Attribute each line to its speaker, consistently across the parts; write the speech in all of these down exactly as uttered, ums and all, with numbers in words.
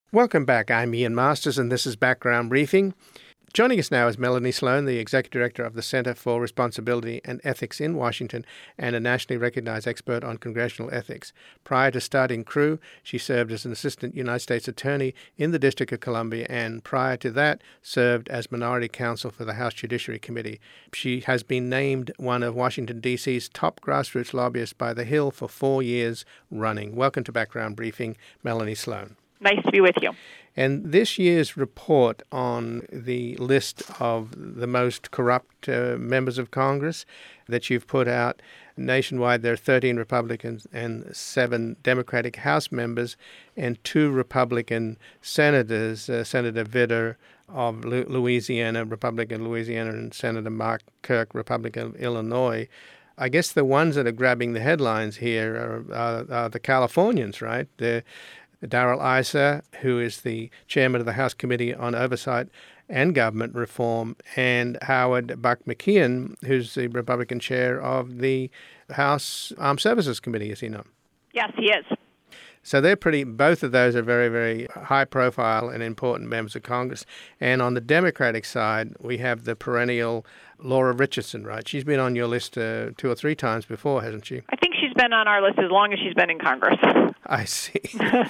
Speaker 1: Welcome back. I'm Ian Masters, and this is Background Briefing. Joining us now is Melanie Sloan, the Executive Director of the Center for Responsibility and Ethics in Washington and a nationally recognized expert on congressional ethics. Prior to starting Crew, she served as an Assistant United States Attorney in the District of Columbia, and prior to that, served as Minority Counsel for the House Judiciary Committee. She has been named one of Washington, D C's top grassroots lobbyists by The Hill for four years running. Welcome to Background Briefing, Melanie Sloan.
Speaker 2: Nice to be with you.
Speaker 1: And this year's report on the list of the most corrupt uh, members of Congress that you've put out nationwide, there are thirteen Republicans and seven Democratic House members and two Republican senators, uh, Senator Vitter of Louisiana, Republican of Louisiana, and Senator Mark Kirk, Republican of Illinois. I guess the ones that are grabbing the headlines here are, are, are the Californians, right? The Darrell Issa, who is the chairman of the House Committee on Oversight and Government Reform, and Howard Buck McKeon, who's the Republican chair of the House Armed Services Committee, is he not?
Speaker 2: Yes, he is.
Speaker 1: So they're pretty, both of those are very, very high profile and important members of Congress. And on the Democratic side, we have the perennial Laura Richardson, right? She's been on your list uh, two or three times before, hasn't she?
Speaker 2: I think she's been on our list as long as she's been in Congress.
Speaker 1: I see.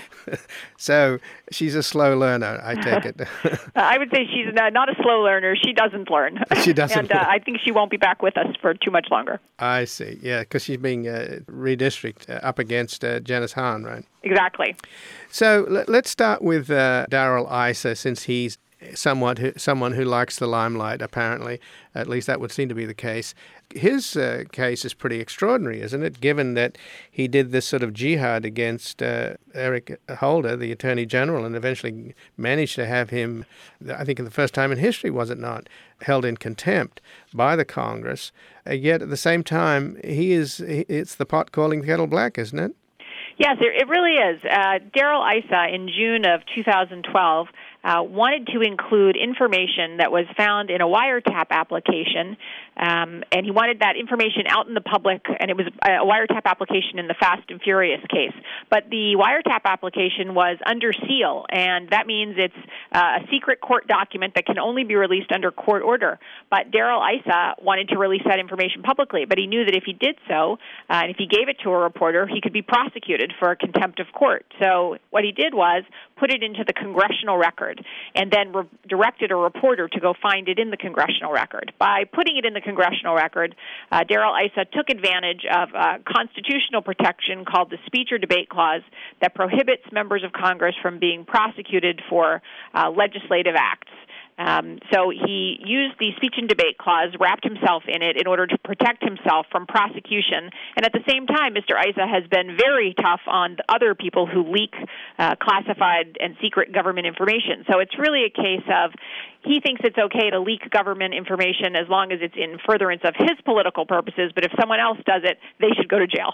Speaker 1: So she's a slow learner, I take it.
Speaker 2: I would say she's not a slow learner. She doesn't learn.
Speaker 1: She doesn't
Speaker 2: And uh, I think she won't be back with us for too much longer.
Speaker 1: I see. Yeah, because she's being uh, redistricted uh, up against uh, Janice Hahn, right?
Speaker 2: Exactly.
Speaker 1: So let, let's start with uh, Darrell Issa, since he's somewhat who, someone who likes the limelight, apparently. At least that would seem to be the case. His uh, case is pretty extraordinary, isn't it, given that he did this sort of jihad against uh, Eric Holder, the Attorney General, and eventually managed to have him, I think for the first time in history, was it not, held in contempt by the Congress. Uh, yet at the same time, he is it's the pot calling the kettle black, isn't it?
Speaker 2: Yes, it really is. Uh, Darrell Issa, in June of two thousand twelve, uh, wanted to include information that was found in a wiretap application, um, and he wanted that information out in the public, and it was a wiretap application in the Fast and Furious case. But the wiretap application was under seal, and that means it's uh, a secret court document that can only be released under court order. But Darrell Issa wanted to release that information publicly, but he knew that if he did so, uh, and if he gave it to a reporter, he could be prosecuted for contempt of court. So what he did was put it into the congressional record and then re- directed a reporter to go find it in the congressional record. By putting it in the congressional record, uh, Darrell Issa took advantage of a constitutional protection called the Speech or Debate Clause that prohibits members of Congress from being prosecuted for uh, legislative acts. Um, so he used the Speech and Debate Clause, wrapped himself in it in order to protect himself from prosecution. And at the same time, Mister Issa has been very tough on the other people who leak uh, classified and secret government information. So it's really a case of he thinks it's okay to leak government information as long as it's in furtherance of his political purposes, but if someone else does it, they should go to jail.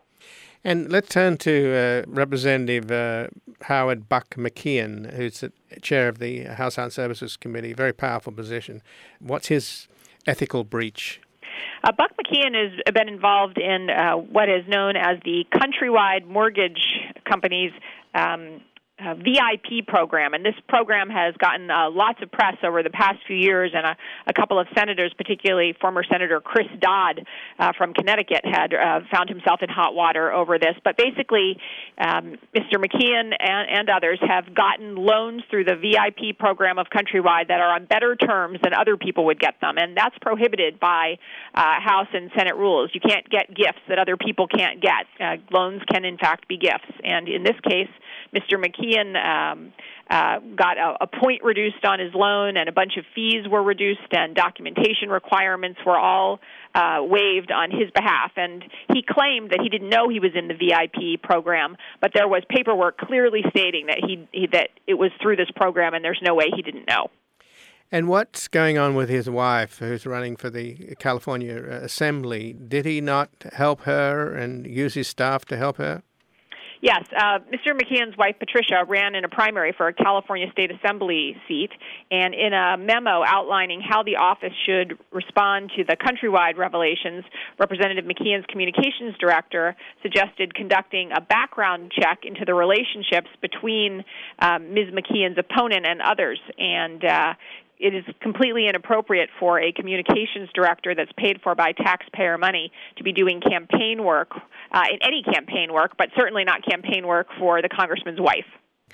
Speaker 1: And let's turn to uh, Representative uh, Howard Buck McKeon, who's the chair of the House Armed Services Committee, very powerful position. What's his ethical breach?
Speaker 2: Uh, Buck McKeon has been involved in uh, what is known as the Countrywide Mortgage Company's um, Uh, V I P program, and this program has gotten uh, lots of press over the past few years, and a, a couple of senators, particularly former Senator Chris Dodd uh, from Connecticut, had uh, found himself in hot water over this. But basically, um, Mister McKeon and, and others have gotten loans through the V I P program of Countrywide that are on better terms than other people would get them, and that's prohibited by uh, House and Senate rules. You can't get gifts that other people can't get. Uh, loans can, in fact, be gifts, and in this case, Mister McKeon um, uh, got a, a point reduced on his loan, and a bunch of fees were reduced, and documentation requirements were all uh, waived on his behalf. And he claimed that he didn't know he was in the V I P program, but there was paperwork clearly stating that he, he that it was through this program, and there's no way he didn't know.
Speaker 1: And what's going on with his wife, who's running for the California Assembly? Did he not help her and use his staff to help her?
Speaker 2: Yes, uh, Mister McKeon's wife, Patricia, ran in a primary for a California State Assembly seat, and in a memo outlining how the office should respond to the countrywide revelations, Representative McKeon's communications director suggested conducting a background check into the relationships between um, Miz McKeon's opponent and others, and uh, it is completely inappropriate for a communications director that's paid for by taxpayer money to be doing campaign work, uh, in any campaign work, but certainly not campaign work for the congressman's wife.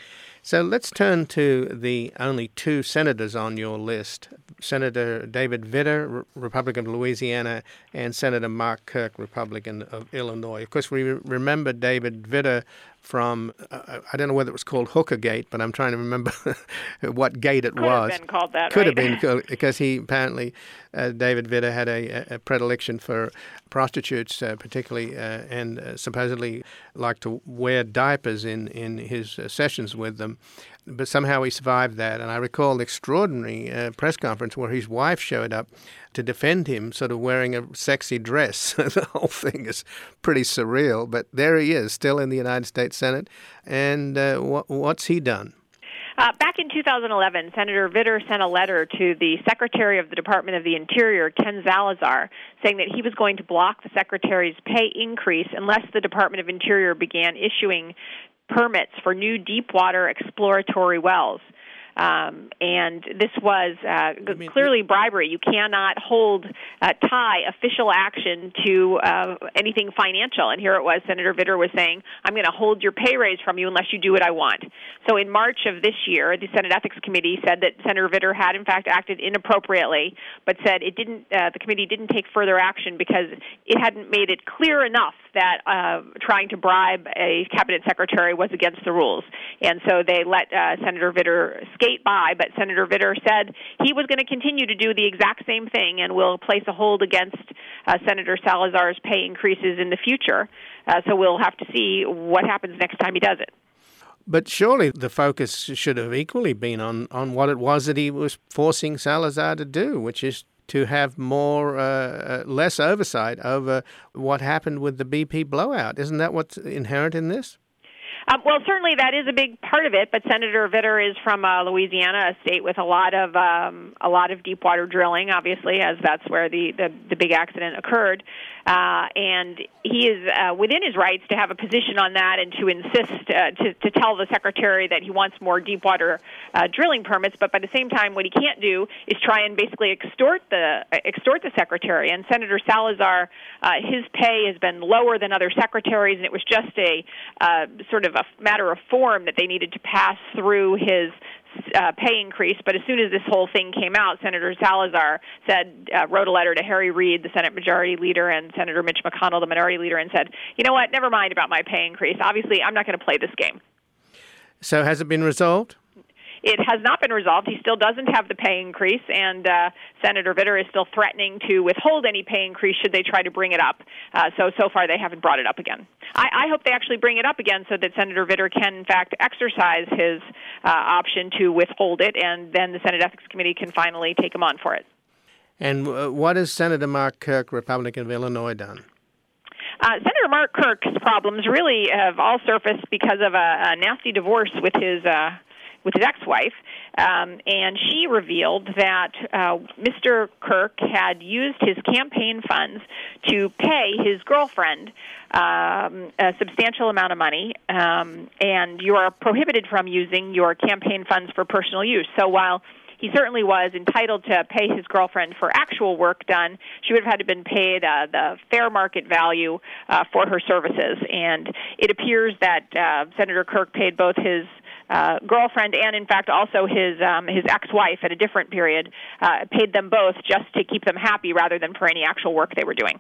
Speaker 1: So let's turn to the only two senators on your list, Senator David Vitter, Republican of Louisiana, and Senator Mark Kirk, Republican of Illinois. Of course, we remember David Vitter from, uh, I don't know whether it was called Hooker Gate, but I'm trying to remember what gate it
Speaker 2: Could
Speaker 1: was.
Speaker 2: Could have been called that,
Speaker 1: Could
Speaker 2: right?
Speaker 1: have been, because he apparently, uh, David Vitter had a, a predilection for prostitutes, uh, particularly, uh, and uh, supposedly liked to wear diapers in, in his uh, sessions with them. But somehow he survived that. And I recall an extraordinary uh, press conference where his wife showed up to defend him, sort of wearing a sexy dress. The whole thing is pretty surreal. But there he is, still in the United States Senate. And uh, wh- what's he done?
Speaker 2: Uh, back in two thousand eleven, Senator Vitter sent a letter to the Secretary of the Department of the Interior, Ken Salazar, saying that he was going to block the Secretary's pay increase unless the Department of Interior began issuing permits for new deep-water exploratory wells. Um, and this was uh,
Speaker 1: mean,
Speaker 2: clearly bribery. You cannot hold, uh, tie official action to uh, anything financial. And here it was, Senator Vitter was saying, I'm going to hold your pay raise from you unless you do what I want. So in March of this year, the Senate Ethics Committee said that Senator Vitter had, in fact, acted inappropriately, but said it didn't. Uh, the committee didn't take further action because it hadn't made it clear enough that uh, trying to bribe a cabinet secretary was against the rules. And so they let uh, Senator Vitter skate by, but Senator Vitter said he was going to continue to do the exact same thing and will place a hold against uh, Senator Salazar's pay increases in the future. Uh, so we'll have to see what happens next time he does it.
Speaker 1: But surely the focus should have equally been on, on what it was that he was forcing Salazar to do, which is to have more, uh, less oversight over what happened with the B P blowout. Isn't that what's inherent in this?
Speaker 2: Um, well, certainly that is a big part of it, but Senator Vitter is from uh, Louisiana, a state with a lot of um, a lot of deep water drilling, obviously, as that's where the, the, the big accident occurred. Uh, and he is uh, within his rights to have a position on that and to insist, uh, to, to tell the Secretary that he wants more deep water uh, drilling permits. But by the same time, what he can't do is try and basically extort the uh, extort the Secretary. And Senator Salazar, uh, his pay has been lower than other secretaries, and it was just a uh, sort of a matter of form that they needed to pass through his uh, pay increase. But as soon as this whole thing came out, Senator Salazar said, uh, wrote a letter to Harry Reid, the Senate Majority Leader, and Senator Mitch McConnell, the Minority Leader, and said, you know what, never mind about my pay increase. Obviously, I'm not going to play this game.
Speaker 1: So has it been resolved?
Speaker 2: It has not been resolved. He still doesn't have the pay increase, and uh, Senator Vitter is still threatening to withhold any pay increase should they try to bring it up. Uh, so, so far they haven't brought it up again. I, I hope they actually bring it up again so that Senator Vitter can, in fact, exercise his uh, option to withhold it, and then the Senate Ethics Committee can finally take him on for it.
Speaker 1: And uh, what has Senator Mark Kirk, Republican of Illinois, done?
Speaker 2: Uh, Senator Mark Kirk's problems really have all surfaced because of a, a nasty divorce with his uh, with his ex-wife, um, and she revealed that uh, Mister Kirk had used his campaign funds to pay his girlfriend um, a substantial amount of money, um, and you are prohibited from using your campaign funds for personal use. So while he certainly was entitled to pay his girlfriend for actual work done, she would have had to have been paid uh, the fair market value uh, for her services. And it appears that uh, Senator Kirk paid both his uh, girlfriend and, in fact, also his um, his ex-wife at a different period, uh, paid them both just to keep them happy rather than for any actual work they were doing.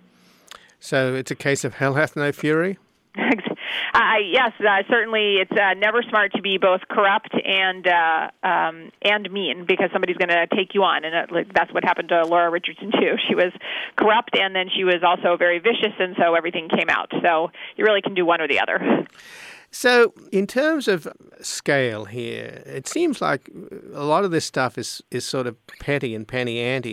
Speaker 1: So it's a case of hell hath no fury?
Speaker 2: Uh, yes, uh, certainly it's uh, never smart to be both corrupt and uh, um, and mean, because somebody's going to take you on, and it, like, that's what happened to Laura Richardson too. She was corrupt, and then she was also very vicious, and so everything came out. So you really can do one or the other.
Speaker 1: So in terms of scale here, it seems like a lot of this stuff is, is sort of petty and penny ante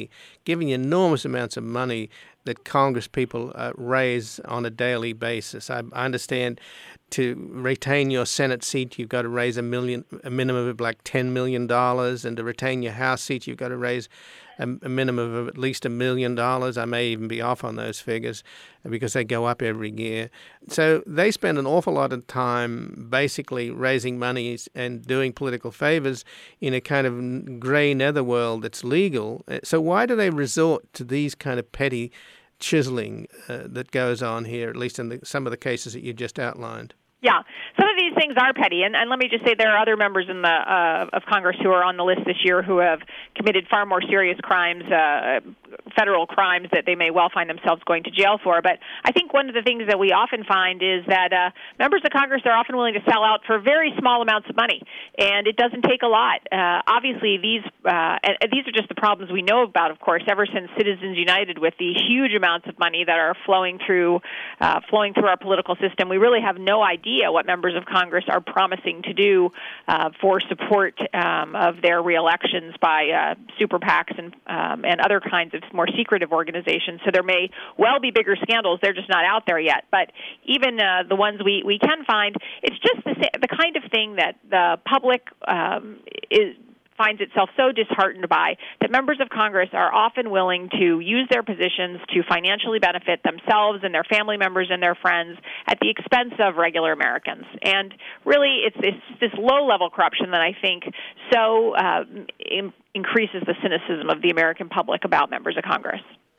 Speaker 1: given you enormous amounts of money that Congress people uh, raise on a daily basis. I, I understand to retain your Senate seat, you've got to raise a million, a minimum of like ten million dollars, and to retain your House seat, you've got to raise a, a minimum of at least a million dollars. I may even be off on those figures because they go up every year. So they spend an awful lot of time basically raising money and doing political favors in a kind of gray netherworld that's legal. So why do they resort to these kind of petty chiseling uh, that goes on here, at least in the, some of the cases that you just outlined?
Speaker 2: Yeah, some of these things are petty, and, and let me just say there are other members in the uh, of Congress who are on the list this year who have committed far more serious crimes, uh, federal crimes that they may well find themselves going to jail for. But I think one of the things that we often find is that uh, members of Congress are often willing to sell out for very small amounts of money, and it doesn't take a lot. Uh, obviously, these uh, and these are just the problems we know about, of course, ever since Citizens United, with the huge amounts of money that are flowing through uh, flowing through our political system. We really have no idea what members of Congress are promising to do uh, for support um, of their reelections by uh, super PACs and um, and other kinds of more secretive organizations. So there may well be bigger scandals; they're just not out there yet. But even uh, the ones we, we can find, it's just the the kind of thing that the public um, is. finds itself so disheartened by, that members of Congress are often willing to use their positions to financially benefit themselves and their family members and their friends at the expense of regular Americans. And really, it's, it's this low-level corruption that I think so uh, in, increases the cynicism of the American public about members of Congress.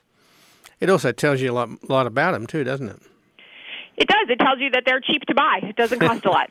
Speaker 1: It also tells you a lot, lot about them, too, doesn't it?
Speaker 2: It does. It tells you that they're cheap to buy. It doesn't cost a lot.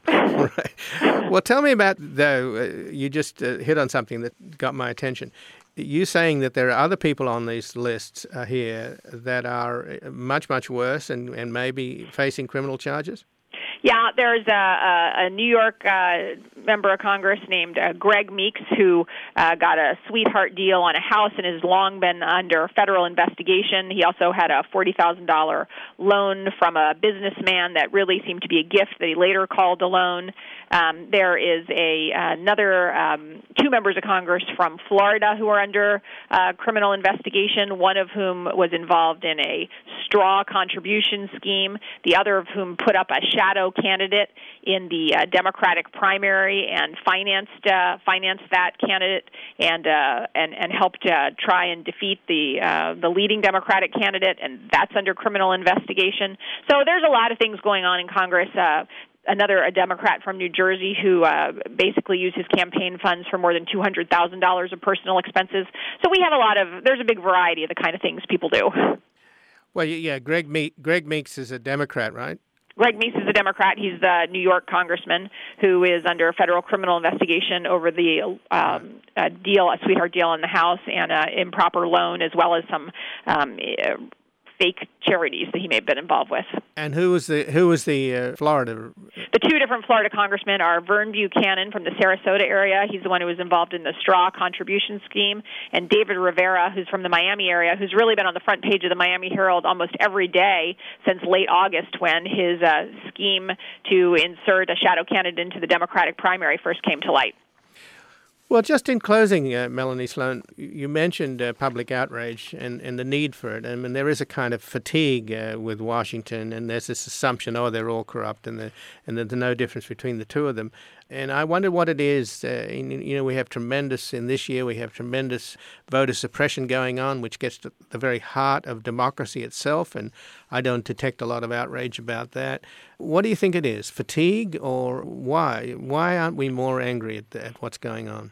Speaker 1: Right. Well, tell me about, though, uh, you just uh, hit on something that got my attention. You saying that there are other people on these lists uh, here that are much, much worse and, and maybe facing criminal charges?
Speaker 2: Yeah, there's a, a, a New York uh, member of Congress named uh, Greg Meeks who uh, got a sweetheart deal on a house and has long been under federal investigation. He also had a forty thousand dollars loan from a businessman that really seemed to be a gift that he later called a loan. Um, there is a another um, two members of Congress from Florida who are under uh, criminal investigation, one of whom was involved in a straw contribution scheme, the other of whom put up a shadow candidate in the uh, Democratic primary and financed uh, financed that candidate and uh, and and helped uh, try and defeat the uh, the leading Democratic candidate, and that's under criminal investigation. So there's a lot of things going on in Congress. Uh, Another, a Democrat from New Jersey who uh, basically used his campaign funds for more than two hundred thousand dollars of personal expenses. So we have a lot of, there's a big variety of the kind of things people do.
Speaker 1: Well, yeah, Greg, Me- Greg Meeks is a Democrat, right?
Speaker 2: Greg Meeks is a Democrat. He's the New York congressman who is under federal criminal investigation over the um, uh, deal, a sweetheart deal in the House, and an improper loan, as well as some um, uh, fake charities that he may have been involved with.
Speaker 1: And who was the who was the uh, Florida?
Speaker 2: The two different Florida congressmen are Vern Buchanan from the Sarasota area. He's the one who was involved in the straw contribution scheme, and David Rivera, who's from the Miami area, who's really been on the front page of the Miami Herald almost every day since late August, when his uh, scheme to insert a shadow candidate into the Democratic primary first came to light.
Speaker 1: Well, just in closing, uh, Melanie Sloan, you mentioned uh, public outrage and, and the need for it. I mean, there is a kind of fatigue uh, with Washington, and there's this assumption, oh, they're all corrupt, and, and there's no difference between the two of them. And I wonder what it is. Uh, in, you know, we have tremendous, in this year, we have tremendous voter suppression going on, which gets to the very heart of democracy itself, and I don't detect a lot of outrage about that. What do you think it is, fatigue, or why? Why aren't we more angry at, at what's going on?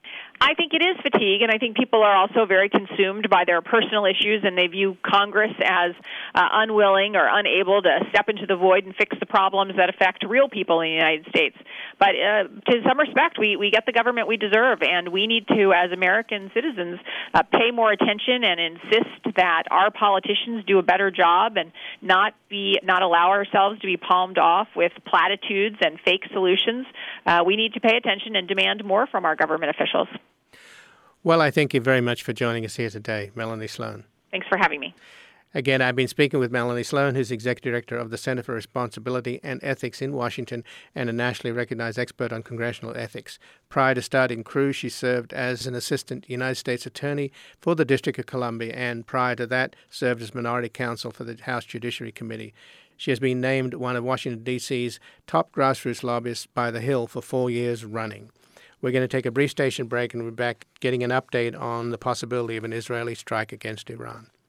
Speaker 2: I think it is fatigue, and I think people are also very consumed by their personal issues, and they view Congress as uh, unwilling or unable to step into the void and fix the problems that affect real people in the United States. But uh, to some respect, we, we get the government we deserve, and we need to, as American citizens, uh, pay more attention and insist that our politicians do a better job and not be not allow ourselves to be palmed off with platitudes and fake solutions. Uh, we need to pay attention and demand more from our government officials.
Speaker 1: Well, I thank you very much for joining us here today, Melanie Sloan.
Speaker 2: Thanks for having me.
Speaker 1: Again, I've been speaking with Melanie Sloan, who's Executive Director of the Center for Responsibility and Ethics in Washington and a nationally recognized expert on congressional ethics. Prior to starting Crew, she served as an Assistant United States Attorney for the District of Columbia, and prior to that, served as Minority Counsel for the House Judiciary Committee. She has been named one of Washington, D C's top grassroots lobbyists by The Hill for four years running. We're going to take a brief station break, and we'll be back getting an update on the possibility of an Israeli strike against Iran.